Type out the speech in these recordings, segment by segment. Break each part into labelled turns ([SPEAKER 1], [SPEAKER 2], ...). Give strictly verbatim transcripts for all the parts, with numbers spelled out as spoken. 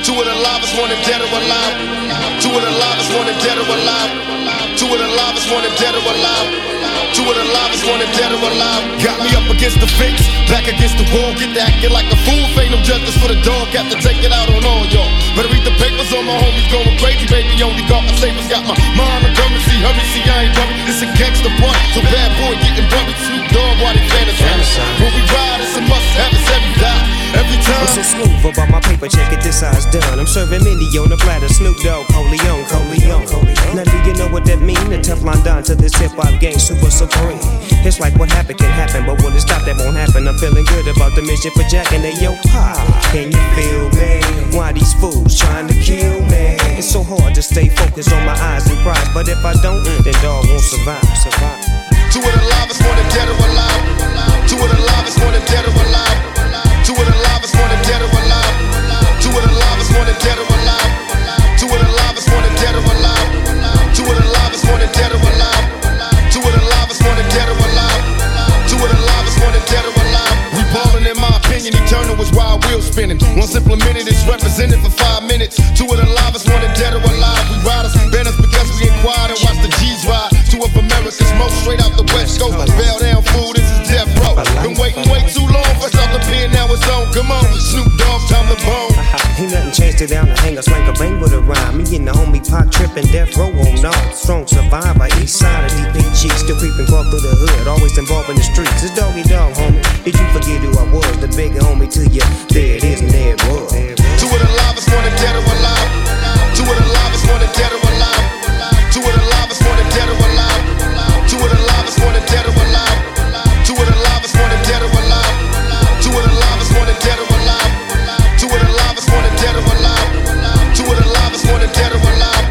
[SPEAKER 1] Two of the livest wanted dead or alive. Two of the livest wanted dead or alive. Two of the livest wanted dead or alive. Two of the livest wanted dead or alive. Got me up against the fence, back against the wall. Get to acting like a fool. Ain't no justice for the dog. Have to take it out on all y'all. Better read the papers on my homies going crazy. Baby, only got my savers. Got my mind on currency. Hurry, see, I ain't worried. It's a gangster party. So bad boy getting buried. Snoop Dogg, why they fantasize? When we ride, it's a must have. It's every die. Every time.
[SPEAKER 2] I'm so smooth about my paper, check it, this size done. I'm serving Mindy on the platter, Snoop Dogg, Coleon, Coleon. Now do you know what that mean? The Teflon Don to this hip-hop game, super supreme. It's like what happened can happen, but will it stop? That won't happen. I'm feeling good about the mission for Jack and they yo pop. Can you feel me? Why these fools trying to kill me? It's so hard to stay focused on my eyes and pride, but if I don't, then dog won't survive. Survive.
[SPEAKER 1] Two of the livest wanted dead or alive. Two of the livest wanted dead or alive. Two of the livest wanted dead or alive. Two of the livest wanted dead or alive. Two of the livest wanted dead or alive. Two of the livest wanted dead or alive. Two of the livest wanted dead or alive. Two of the livest wanted dead or alive. We ballin', in my opinion, eternal is wild wheel spinning. Once implemented, it's represented for five minutes. Two of the livest wanted dead or alive. We riders, banners because we inquired and watch the G's ride. Two of America's most straight out the West Coast. Bail down fool, this is death row. Been waiting way too long for something to pen, now it's on. Come on, Snoop Dogg, time to bone.
[SPEAKER 2] Ain't nothing changed it down to hang us like a bang with a rhyme. Me and the homie Pac trippin', death row on no. Strong survivor, east side of D P G. Still creeping, crawl through the hood, always involved in the streets. It's doggy dog, homie. Did you forget who I was? The big homie to you. There it is and there it was.
[SPEAKER 1] Two of the livest wanted dead or alive. Two of the livest wanted dead or alive. Two of the livest wanted dead or alive. Two of the livest wanted dead or alive. Two of the livest wanted dead or alive. Two of the livest wanted dead or alive. Two of the livest wanted dead or alive. Two of the livest wanted dead or alive.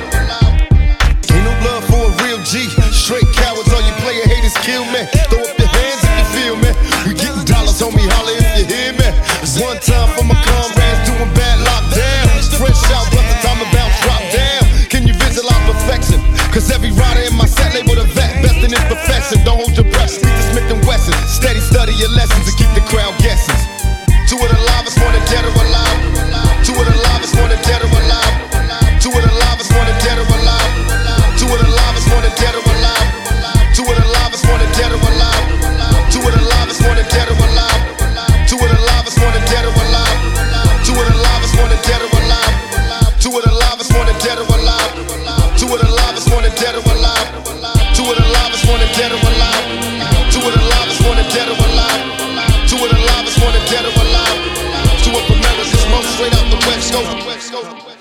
[SPEAKER 1] Ain't no love for a real G. Straight cowards, all you player haters kill me. Throw up your hands if you feel me. We getting dollars, homie, holla if you hear me. It's one time for my comrades doing bad lockdown. Fresh out, but the time about drop down. Can you visit our perfection? Cause every rider in my set label the vet, best in his profession. Don't hold your breath, speak to Smith and Wesson. Steady study your lessons and keep the crowd guessing. Two of the livest wanted dead or alive. Two of the livest wanted dead or alive. Two of the livest wanted dead or alive. Two of the livest wanted dead or alive. Two of the livest wanted dead or alive. Two of the livest wanted dead or alive. Two of the livest wanted dead or alive. Two of the livest wanted dead or alive. Two of the livest wanted dead or alive. Two of the livest wanted dead or alive. Two of the livest wanted dead or alive. Two of the livest wanted dead or alive. Two of the livest wanted dead or alive. Two of America's most straight out the West Coast.